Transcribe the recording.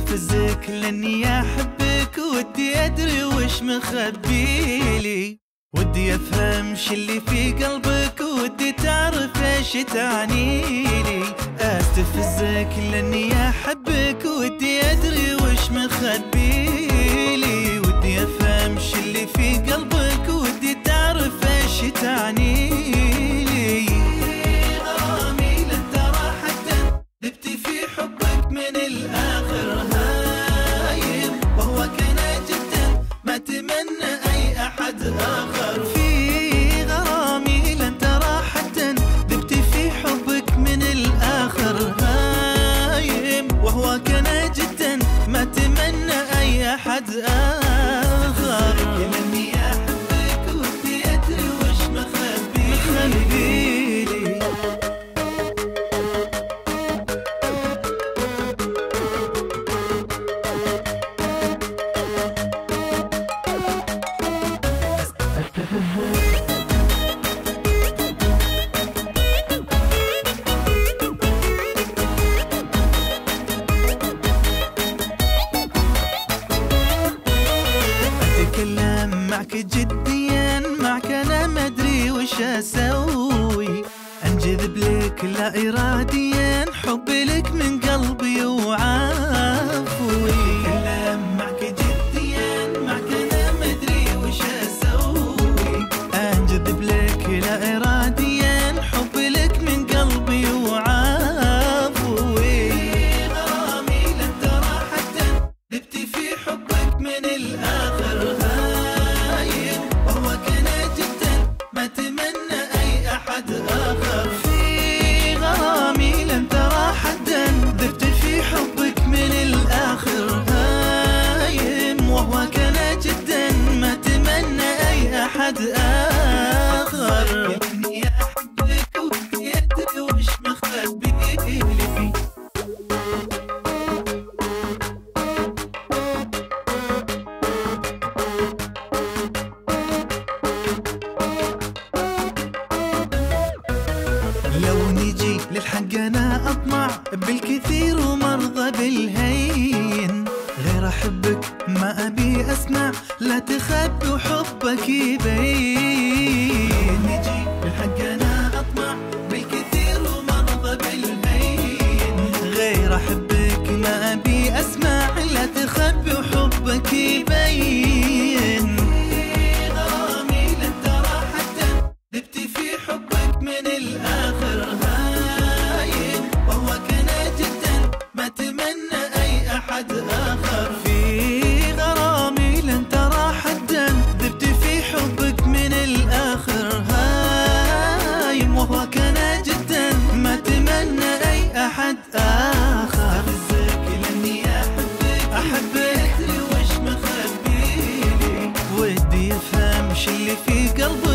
استفزك لاني احبك، ودي ادري وش مخبيلي، ودي افهم اللي في قلبك، ودي تعرف ايش تعنيلي. استفزك لاني احبك، ودي ادري وش مخبيلي، ودي افهم اللي في قلبك، ودي تعرف ايش تعنيلي. غرامي لن ترى حتى ذبت في حبك من الاخر هايم، وهو كان جدا ما تمنى اي احد اخر. في غرامي لن ترى حتى ذبت في حبك من الاخر هايم، وهو كان جدا ما تمنى اي احد اخر. لاني احبك ودي ادري وش مخبيلي. اتكلم معك جديا، معك انا ما ادري وش اسوي، انجذب لك لا اراديا، حبي لك من قلبي وعافوي. اتكلم معك جديا، معك انا ما ادري وش اسوي، انجذب لك لا اراديا، حبي لك من قلبي وعافوي. غرامي لن ترى حتى ذبت في حبك من الاخر هايم، وهو كان جدا ما تمنى اي احد اخر. في غرامي لن ترى حدا ذبت في حبك من الاخر هايم، وهو كان جدا ما تمنى اي احد اخر. اني احبك ودي ادري وش مخبيلي فيه. لو نجي للحق انا اطمع بالكثير ومرضى بالهين، غير احبك ما ابي اسمع، لا تخبي وحبك يبين. نجي للحق انا اطمع بالكثير ومرضى بالهين، غير احبك ما ابي اسمع، لا تخبي وحبك يبين. غرامي لن ترى حتى ذبت في حبك من الاخر هايم، وهو كان جدا ما تمنى اي احد اخر. في غرامي لن ترى حدا ذبت في حبك من الاخر هايم، وهو كان جدا ما تمنى اي احد اخر. استفزك لاني احبك ادري وش مخبيلي، ودي افهم اللي في قلبك،